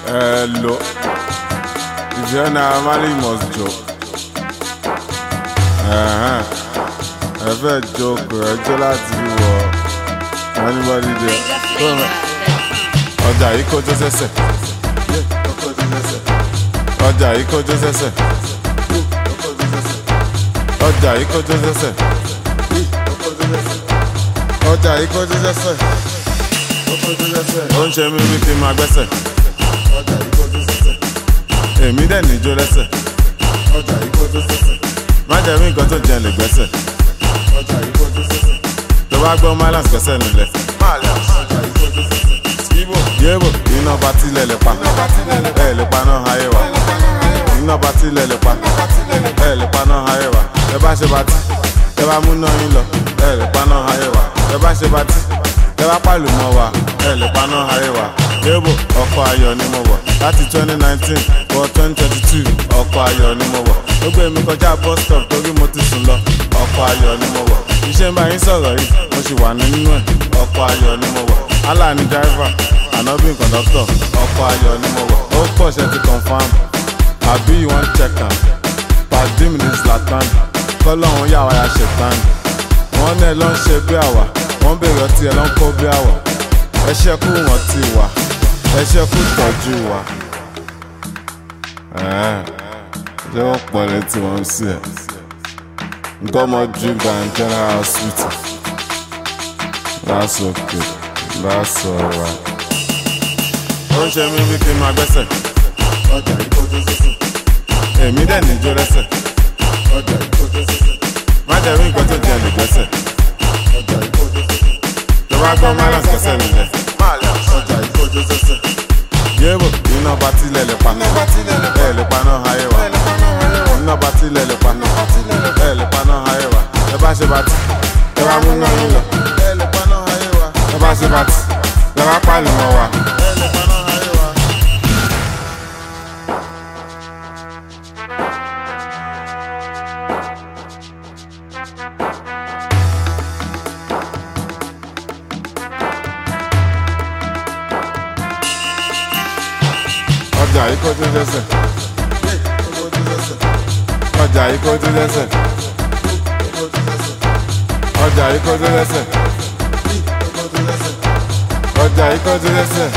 Hello. If you're not married, you must joke. Ẹ fẹ́ joke, ẹjọ́ láti wọ anybody there. Ọjà yìí kọjọ́ sẹ́sẹ̀. Ọjà yìí kọjọ́ sẹ́sẹ̀. Ọjà yìí kọjọ́ sẹ́sẹ̀. Ọjà yìí kọjọ́ sẹ́sẹ̀. Ó ń ṣe mí bí kí n máa gbẹ́sẹ̀. Èmi dẹ̀ níjó lẹ́sẹ̀. Má jẹ́ mí nǹkan tó jẹ́ lè gbẹ́sẹ̀. Tó bá gbọ́ Malance gbẹ́sẹ̀ nílẹ̀. Yébò iná bá tilẹ̀ lè pa. Ẹ lè pa náà ayé wa. Iná bá tilẹ̀ lè pa. Ẹ lè pa náà ayé wa. Ẹ bá ṣe bá tí. Ẹ bá mú náà yín lọ. Ẹ lè pa náà ayé wa. Ẹ bá ṣe bá tí. Ẹ bá pàlù mọ́ wa. Ẹ lè pa náà ayé wa. Yébò ọkọ̀ ayọ̀ ni mo wọ̀. Láti 2019 wọ 2022 ọkọ̀ ayọ̀ ni mo wọ̀. Ó gbé mi kọjá bus stop torí mo ti sùn lọ. Ọkọ̀ ayọ̀ ni mo wọ̀. Iṣẹ́ ń bá yín sọ̀rọ̀ yìí, mo sì wà nínú ẹ̀. Ọkọ̀ ayọ̀ ni mo wọ̀. Allah ni driver, Ànábì conductor. Ọkọ̀ ayọ̀ ni mo wọ̀. Ó pọ̀ ṣe ti confam. Àbí you wan check am. Pàdé mi ní Zlatan. Kọ́lọ́hún yà wá ya ṣètàn. Wọ́n náà ló ń ṣe bí àwà. Wọ́n bèrè ọtí ẹ̀ ló ń kó bí àwà. Ẹ ṣẹ́kù wọ́n ti wà. Ẹ ṣẹ́kù tọ́jú wa. Ṣé wọ́n pọ̀ létí wọn sí ẹ̀? Nǹkan ọmọ drink and general hospital. That's okay. That's alright. Ó ń ṣe mí bí kí n máa gbẹ́sẹ̀. Ọjà ìkọjú sísè. Èmi dẹ̀ níjó lẹ́sẹ̀. Ọjà ìkọjú sísè. Má jẹ́ rí nǹkan tó jẹ́ lè gbẹ́sẹ̀. Ọjà ìkọjú sísè. Tó bá gbọ́ Malance gbẹ́sẹ̀ nílẹ̀. Ọjà ìkọjú sísè. Yébò iná bá tilẹ̀ lè pa. Ẹ lè pa náà ayé wa. Iná bá tilẹ̀ lè pa. Ẹ lè pa náà ayé wa. Ẹ bá ṣe bá tí. Ẹ bá mú náà yín lọ. Ẹ lè pa náà ayé wa. Ẹ bá ṣe bá tí. Ẹ bá pàlù mọ́ wa. Ẹ lè pa náà ayé wa. Ọjà yìí kọjú lẹ́sẹ̀. Ọjà yìí kọjú lẹ́sẹ̀. Ọjà yìí kọjú lẹ́sẹ̀. Ọjà yìí kọjú lẹ́sẹ̀.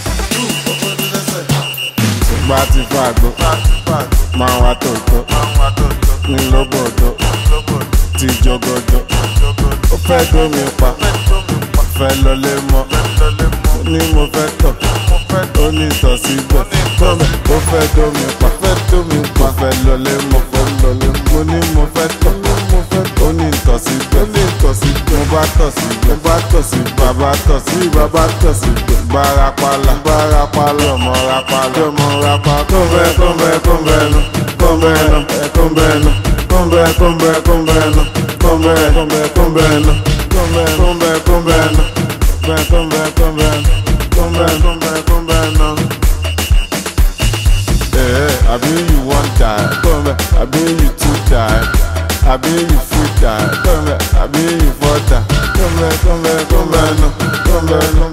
Ṣùgbọ́n a ti fún àgbo. Máa wá tòótọ́. Ní lóbòdó. Ti jogodo. Ó fẹ́ dómi pa. Fẹ́ lọlé mọ́. Ní mo fẹ́ tọ̀. Ó ní ìtọ̀ síbẹ̀. Ó fẹ́ dómi pa. Fẹ́ lọlé mọ́. Mo ní mo fẹ́ tọ̀. Ó ní ìtọ̀ síbẹ̀. Mo bá tọ̀ síbẹ̀. Bàbá tọ̀ síbẹ̀. Bárapálá. Ọmọ rapálá. Àbí you wan die, àbí you too die, àbí you free die, àbí you for die, come back,